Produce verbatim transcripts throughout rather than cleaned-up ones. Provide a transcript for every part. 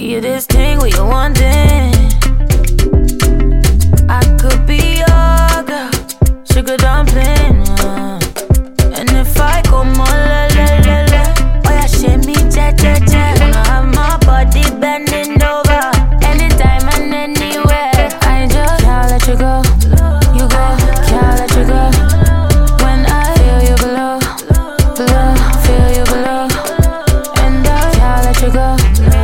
you this thing where you wanting. I could be your girl, sugar dumpling. Uh. And if I come on, la la la la, oh yeah, shake me, cha cha cha. Wanna have my body bending over, anytime and anywhere. I just can't let you go, you go, can't let you go. When I feel you below, below, feel you below, and I can't let you go.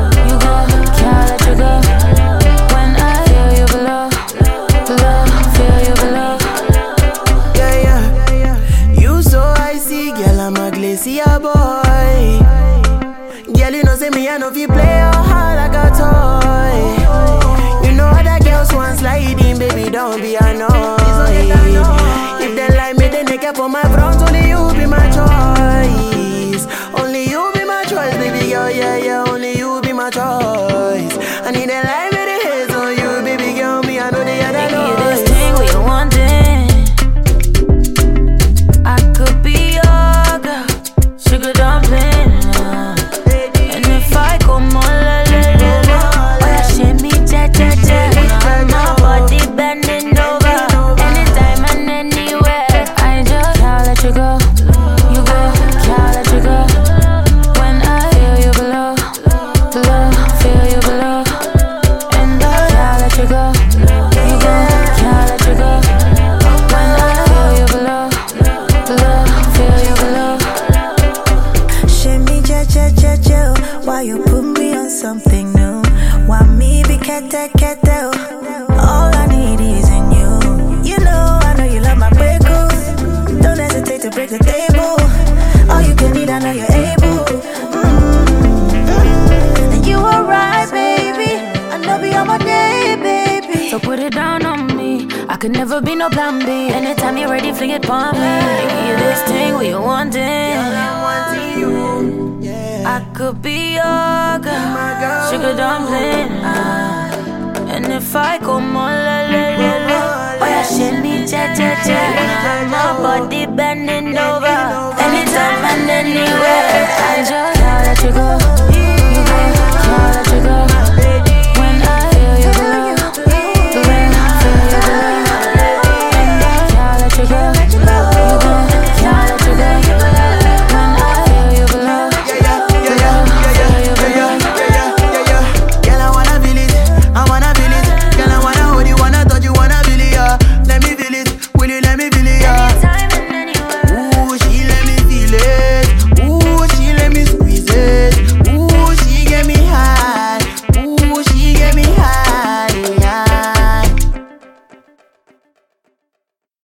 See ya boy, girl, you know say me I know fi play your heart like a toy. You know other girls want sliding, baby, don't be annoyed. If they like me, then they care for my front. Only you be my choice. Only you be my choice, baby girl, yeah yeah. Only you be my choice. I need a life with the hits on you, baby girl. Me I know the other noise. You this thing where you wanting. I could be your girl, sugar dumpling, uh. And if I come on, la la la la, oh yeah, shake me, cha cha cha. Wanna have my body bending over, anytime and anywhere. I just can't let you go, you go, can't let you go. When I feel you below, below, feel you below, and I can't let you go, you go, can't let you go. When I feel you below, below, feel you below. Why you put me on something new? Why me be kete kete? All I need is in you. You know, I know you love my breakthroughs. Don't hesitate to break the table. All you can need, I know you're able. Mm-hmm. And you are right, baby. I know be on my day, baby. So put it down on me. I could never be no plan B. Anytime you're ready, fling it for me. You this thing where you wanting. I could be your girl, sugar dumpling, uh. And if I come on, la la la la, oh yeah, shake me, cha cha cha. Wanna have my body bending over, anytime and anywhere. I just can't let you go.